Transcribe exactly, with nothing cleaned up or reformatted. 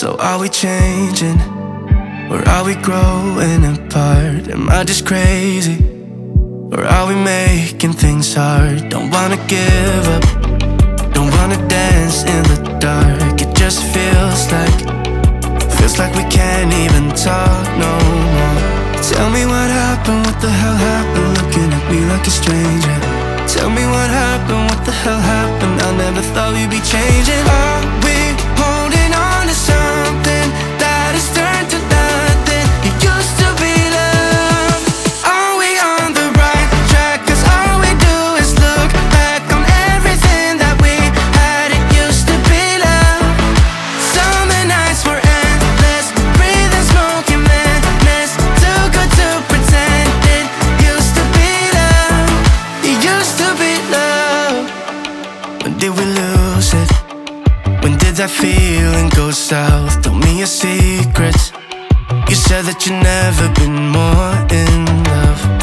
So are we changing, or are we growing apart? Am I just crazy, or are we making things hard? Don't wanna give up, don't wanna dance in the dark. It just feels like, feels like we can't even talk no more. Tell me what happened, what the hell happened? Looking at me like a stranger. Tell me what happened, what the hell happened? I never thought we'd be changing. Are we holding on to something that has turned to nothing? It used to be love. Are we on the right track? Cause all we do is look back on everything that we had. It used to be love. Summer nights were endless, breathing smoke and madness. Too good to pretend. It used to be love. It used to be love. When did we lose it? When did that feeling go south? Tell me your secrets. You said that you've never been more in love.